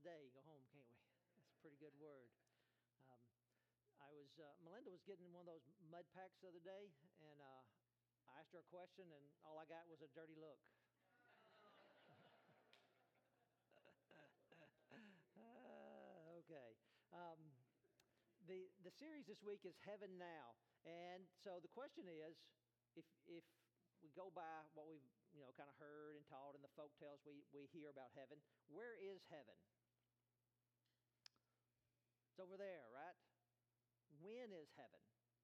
day, go home, can't we? That's a pretty good word. Melinda was getting one of those mud packs the other day, and I asked her a question, and all I got was a dirty look. Okay. The series this week is Heaven Now, and so the question is, if we go by what we've kind of heard and taught in the folk tales we hear about heaven, where is heaven? It's over there, right? When is heaven?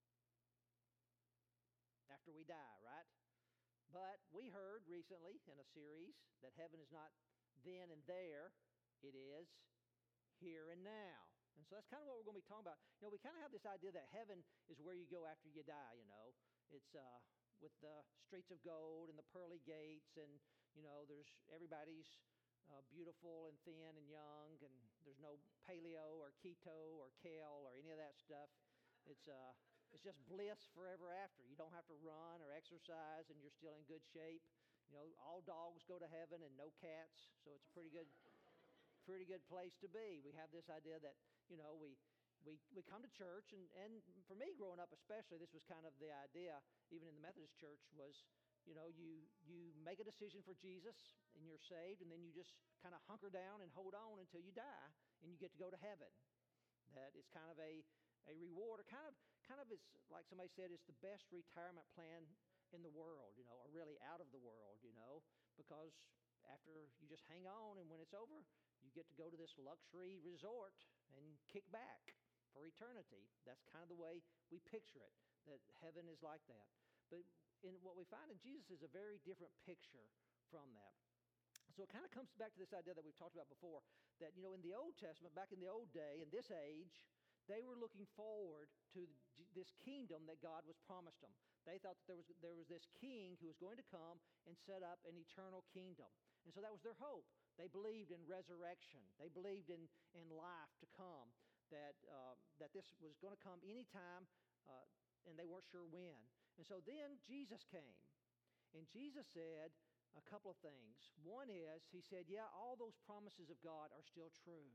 After we die, right? But we heard recently in a series that heaven is not then and there, it is here and now. And so that's kind of what we're going to be talking about. We kind of have this idea that heaven is where you go after you die, It's with the streets of gold and the pearly gates, and, there's everybody's beautiful and thin and young, and there's no paleo or keto or kale or any of that stuff. It's just bliss forever after. You don't have to run or exercise, and you're still in good shape. All dogs go to heaven and no cats, so it's a pretty good place to be. We have this idea that, we come to church, and for me growing up especially, this was kind of the idea, even in the Methodist church, was, you make a decision for Jesus, and you're saved, and then you just kind of hunker down and hold on until you die, and you get to go to heaven. That is kind of a reward, or kind of is, like somebody said, it's the best retirement plan in the world, or really out of the world, because after you just hang on, and when it's over, you get to go to this luxury resort and kick back for eternity. That's kind of the way we picture it, that heaven is like that. But in what we find in Jesus is a very different picture from that. So it kind of comes back to this idea that we've talked about before, that, in the Old Testament, back in the old day, in this age, they were looking forward to this kingdom that God was promised them. They thought that there was this king who was going to come and set up an eternal kingdom. And so that was their hope. They believed in resurrection. They believed in life to come, that this was going to come anytime, and they weren't sure when. And so then Jesus came, and Jesus said a couple of things. One is, he said, yeah, all those promises of God are still true.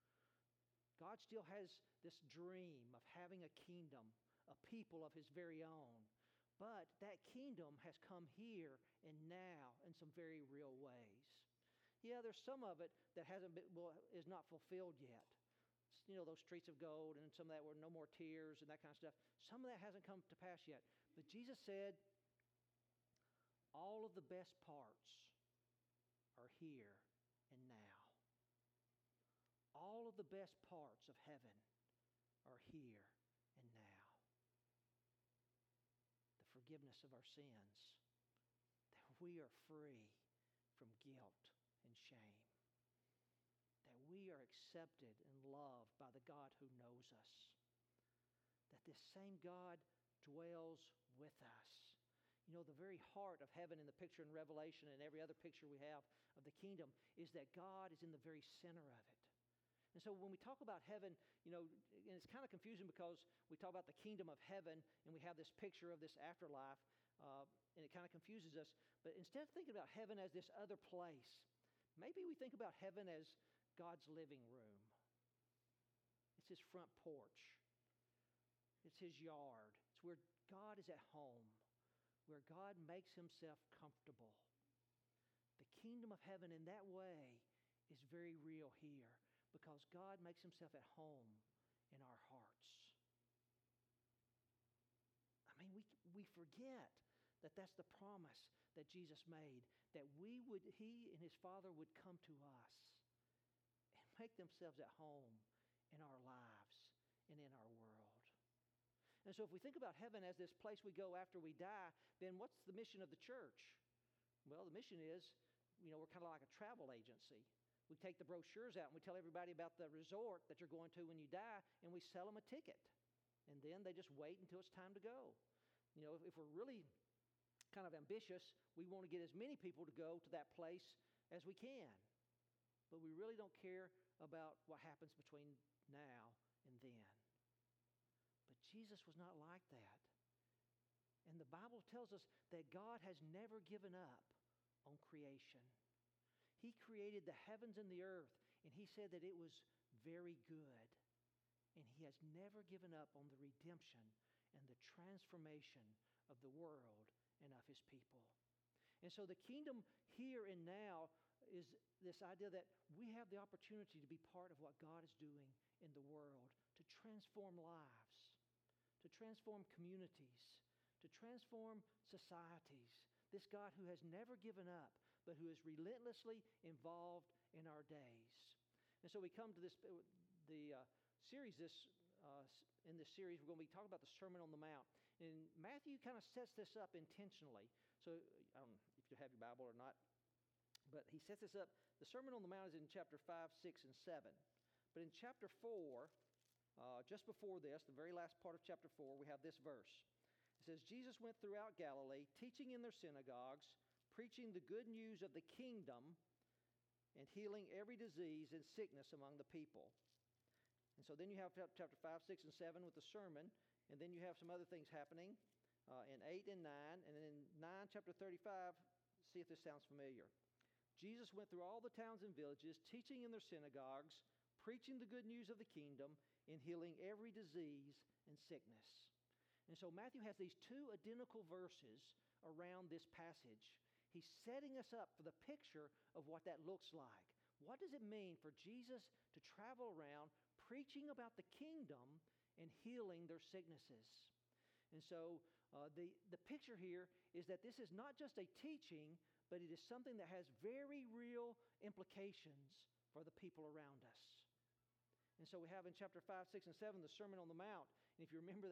God still has this dream of having a kingdom, a people of his very own. But that kingdom has come here and now in some very real ways. Yeah, there's some of it that is not fulfilled yet. Those streets of gold, and some of that were no more tears and that kind of stuff. Some of that hasn't come to pass yet. But Jesus said, all of the best parts are here and now. All of the best parts of heaven are here and now. The forgiveness of our sins, that we are free from guilt and shame, that we are accepted and loved by the God who knows us, that this same God dwells with us. The very heart of heaven in the picture in Revelation and every other picture we have of the kingdom is that God is in the very center of it. And so when we talk about heaven, and it's kind of confusing because we talk about the kingdom of heaven and we have this picture of this afterlife, and it kind of confuses us. But instead of thinking about heaven as this other place, maybe we think about heaven as God's living room. It's his front porch. It's his yard. It's where God is at home, where God makes himself comfortable. The kingdom of heaven in that way is very real here, because God makes himself at home in our hearts. I mean, we forget that that's the promise that Jesus made, that he and his Father would come to us and make themselves at home in our lives and in our world. And so if we think about heaven as this place we go after we die, then what's the mission of the church? Well, the mission is, we're kind of like a travel agency. We take the brochures out and we tell everybody about the resort that you're going to when you die, and we sell them a ticket. And then they just wait until it's time to go. If we're really kind of ambitious, we want to get as many people to go to that place as we can. But we really don't care about what happens between now and then. But Jesus was not like that. And the Bible tells us that God has never given up on creation. He created the heavens and the earth And he said that it was very good. And he has never given up on the redemption and the transformation of the world and of his people. And so the kingdom here and now is this idea that we have the opportunity to be part of what God is doing in the world, to transform lives, to transform communities, to transform societies. This God who has never given up, but who is relentlessly involved in our days. And so we come to this, series in this series, we're going to be talking about the Sermon on the Mount. And Matthew kind of sets this up intentionally. So I don't know if you have your Bible or not, but he sets this up. The Sermon on the Mount is in chapter 5, 6, and 7. But in chapter 4, just before this, the very last part of chapter 4, we have this verse. It says, Jesus went throughout Galilee, teaching in their synagogues, preaching the good news of the kingdom, and healing every disease and sickness among the people. And so then you have chapter 5, 6, and 7 with the sermon, and then you have some other things happening in 8 and 9, and then in 9, chapter 35, see if this sounds familiar. Jesus went through all the towns and villages, teaching in their synagogues, preaching the good news of the kingdom, and healing every disease and sickness. And so Matthew has these two identical verses around this passage. He's setting us up for the picture of what that looks like. What does it mean for Jesus to travel around preaching about the kingdom and healing their sicknesses? And so the picture here is that this is not just a teaching, but it is something that has very real implications for the people around us. And so we have in chapter 5, 6, and 7 the Sermon on the Mount. And if you remember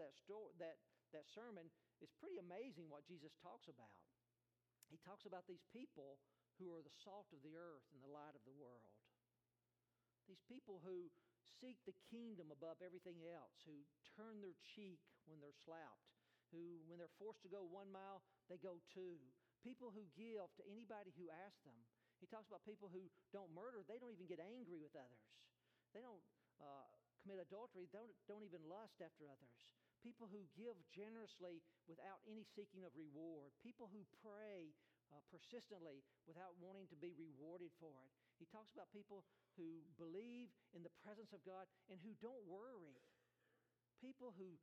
that sermon, it's pretty amazing what Jesus talks about. He talks about these people who are the salt of the earth and the light of the world. These people who seek the kingdom above everything else, who turn their cheek when they're slapped, who, when they're forced to go 1 mile, they go 2. People who give to anybody who asks them. He talks about people who don't murder. They don't even get angry with others. They don't commit adultery. Don't even lust after others. People who give generously without any seeking of reward. People who pray persistently without wanting to be rewarded for it. He talks about people who believe in the presence of God and who don't worry. People who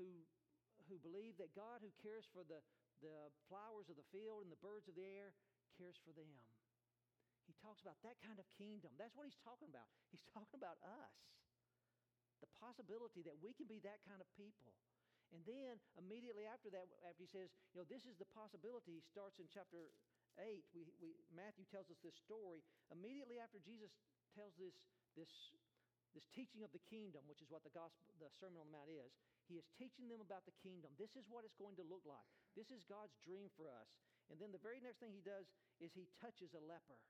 believe that God, who cares for the flowers of the field and the birds of the air, cares for them. He talks about that kind of kingdom. That's what he's talking about. He's talking about us. The possibility that we can be that kind of people. And then immediately after that, after he says, this is the possibility, he starts in chapter 8. Matthew tells us this story. Immediately after Jesus tells this teaching of the kingdom, which is what the Sermon on the Mount is, he is teaching them about the kingdom. This is what it's going to look like. This is God's dream for us. And then the very next thing he does is he touches a leper,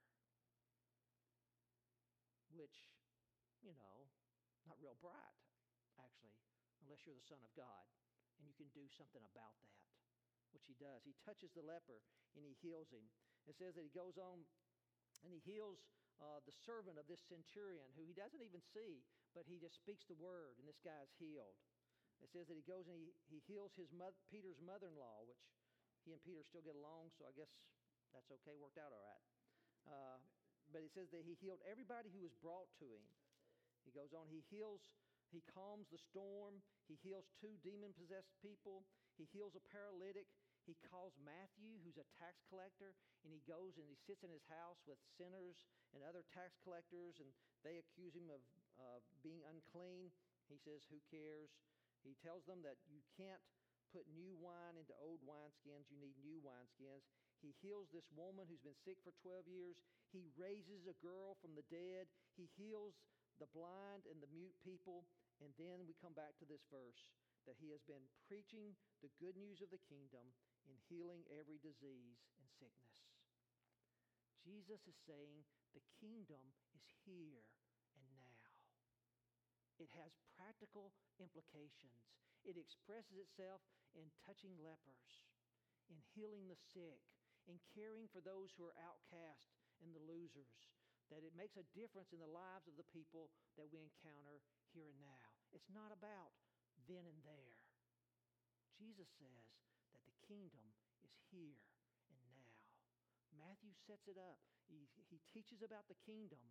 which, not real bright, actually, unless you're the Son of God and you can do something about that, which he does. He touches the leper and he heals him. It says that he goes on and he heals the servant of this centurion who he doesn't even see, but he just speaks the word and this guy is healed. It says that he goes and he heals Peter's mother-in-law, which he and Peter still get along, so I guess that's okay, worked out all right. But it says that he healed everybody who was brought to him. He goes on, he calms the storm. He heals 2 demon-possessed people. He heals a paralytic. He calls Matthew, who's a tax collector, and he goes and he sits in his house with sinners and other tax collectors, and they accuse him of being unclean. He says, who cares? He tells them that you can't put new wine into old wineskins. You need new wineskins. He heals this woman who's been sick for 12 years. He raises a girl from the dead. He heals the blind and the mute people. And then we come back to this verse that he has been preaching the good news of the kingdom and healing every disease and sickness. Jesus is saying the kingdom is here and now. It has practical implications. It expresses itself in touching lepers, in healing the sick, in caring for those who are outcast and the losers, that it makes a difference in the lives of the people that we encounter here and now. It's not about then and there. Jesus says that the kingdom is here and now. Matthew sets it up. He teaches about the kingdom,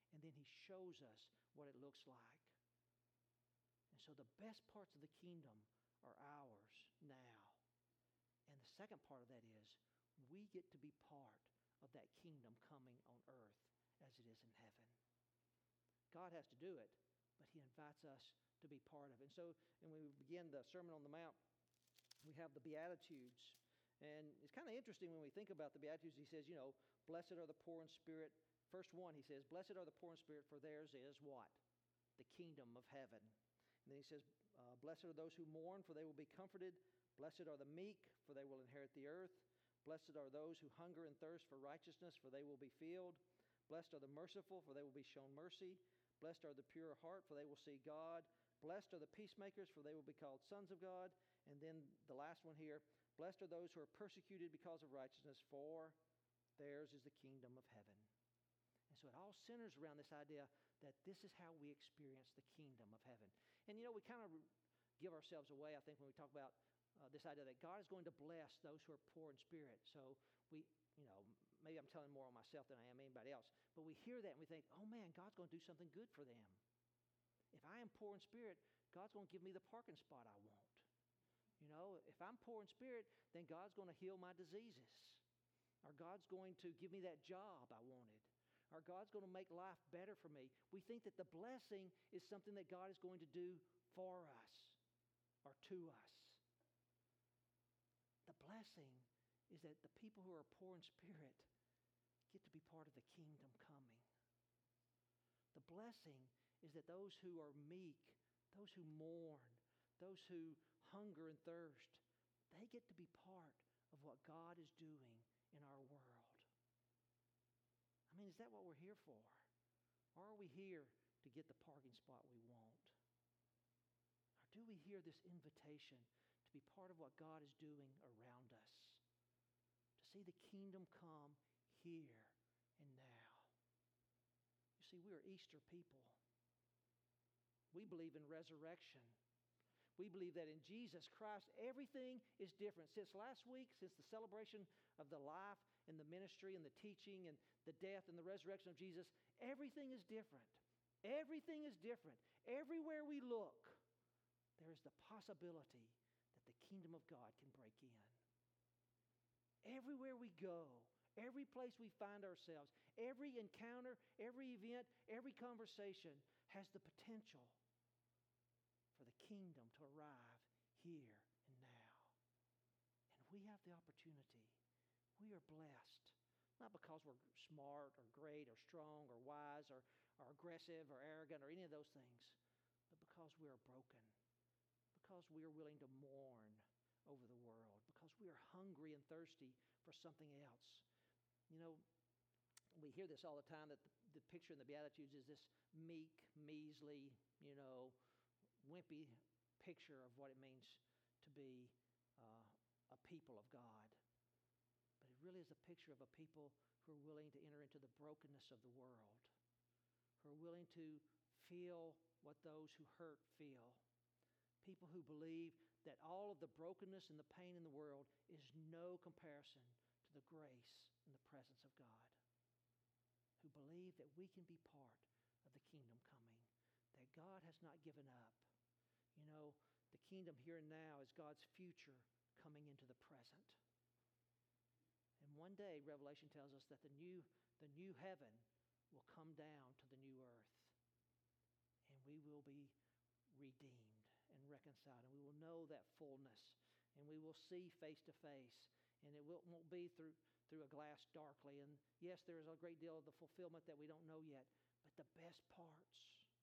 and then He shows us what it looks like. And so the best parts of the kingdom are ours now. And the second part of that is we get to be part of that kingdom coming on earth as it is in heaven. God has to do it, but He invites us to be part of it. And so, when we begin the Sermon on the Mount, we have the Beatitudes. And it's kind of interesting when we think about the Beatitudes. He says, blessed are the poor in spirit. First one, he says, blessed are the poor in spirit, for theirs is what? The kingdom of heaven. And then he says, blessed are those who mourn, for they will be comforted. Blessed are the meek, for they will inherit the earth. Blessed are those who hunger and thirst for righteousness, for they will be filled. Blessed are the merciful, for they will be shown mercy. Blessed are the pure heart, for they will see God. Blessed are the peacemakers, for they will be called sons of God. And then the last one here, blessed are those who are persecuted because of righteousness, for theirs is the kingdom of heaven. And so it all centers around this idea that this is how we experience the kingdom of heaven. And we kind of give ourselves away, I think, when we talk about this idea that God is going to bless those who are poor in spirit. So we, maybe I'm telling more on myself than I am anybody else, but we hear that and we think, oh man, God's going to do something good for them. If I am poor in spirit, God's going to give me the parking spot I want. If I'm poor in spirit, then God's going to heal my diseases. Or God's going to give me that job I wanted. Or God's going to make life better for me. We think that the blessing is something that God is going to do for us or to us. The blessing is that the people who are poor in spirit get to be part of the kingdom coming. The blessing is that those who are meek, those who mourn, those who hunger and thirst, they get to be part of what God is doing in our world. I mean, is that what we're here for? Or are we here to get the parking spot we want? Or do we hear this invitation to be part of what God is doing around us? To see the kingdom come here and now. You see, we are Easter people. We believe in resurrection. We believe that in Jesus Christ, everything is different. Since last week, since the celebration of the life and the ministry and the teaching and the death and the resurrection of Jesus, everything is different. Everything is different. Everywhere we look, there is the possibility that the kingdom of God can break in. Everywhere we go, every place we find ourselves, every encounter, every event, every conversation has the potential for the kingdom to arrive here and now. And we have the opportunity. We are blessed, not because we're smart or great or strong or wise or aggressive or arrogant or any of those things, but because we are broken, because we are willing to mourn over the world, because we are hungry and thirsty for something else. We hear this all the time, that the picture in the Beatitudes is this meek, measly, wimpy picture of what it means to be a people of God. But it really is a picture of a people who are willing to enter into the brokenness of the world, who are willing to feel what those who hurt feel. People who believe that all of the brokenness and the pain in the world is no comparison to the grace and the presence of God. Who believe that we can be part of the kingdom coming, that God has not given up. The kingdom here and now is God's future coming into the present. And one day, Revelation tells us that the new heaven will come down to the new earth. And we will be redeemed and reconciled. And we will know that fullness. And we will see face to face. And it won't be through a glass darkly. And yes, there is a great deal of the fulfillment that we don't know yet. But the best parts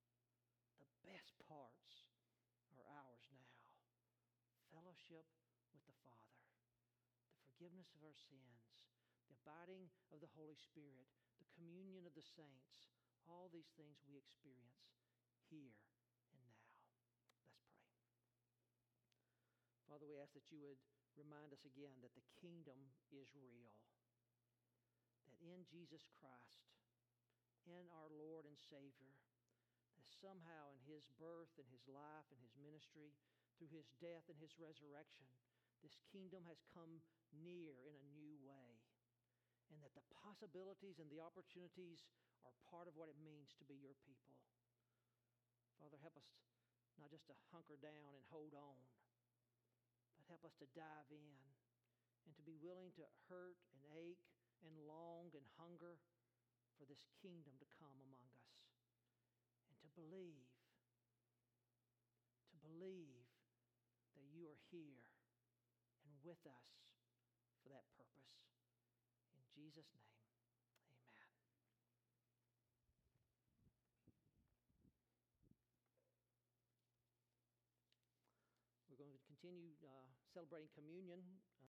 are ours now. Fellowship with the Father, the forgiveness of our sins, the abiding of the Holy Spirit, the communion of the saints, all these things we experience here and now. Let's pray. Father, we ask that you would remind us again that the kingdom is real, that in Jesus Christ, in our Lord and Savior, that somehow in His birth and His life and His ministry, through His death and His resurrection, this kingdom has come near in a new way, and that the possibilities and the opportunities are part of what it means to be your people. Father, help us not just to hunker down and hold on, but help us to dive in and to be willing to hurt and ache and long and hunger for this kingdom to come among us, and to believe that you are here and with us for that purpose. In Jesus' name, amen. We're going to continue celebrating communion